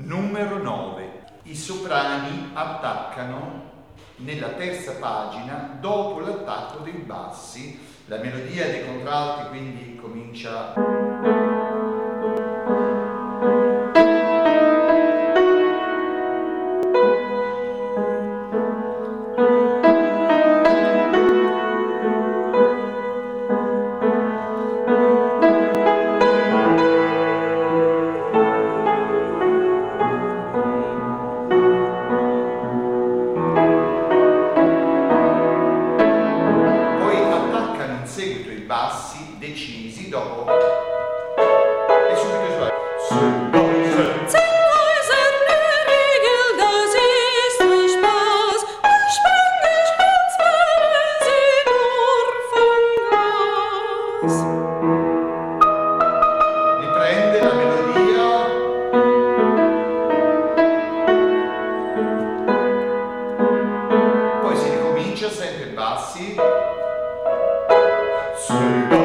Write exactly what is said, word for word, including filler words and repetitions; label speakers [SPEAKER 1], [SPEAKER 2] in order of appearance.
[SPEAKER 1] Numero nove. I soprani attaccano nella terza pagina dopo l'attacco dei bassi. La melodia dei contralti quindi comincia. Bassi decisi dopo e subito suonare riprende la melodia, poi si ricomincia sempre bassi. Sì.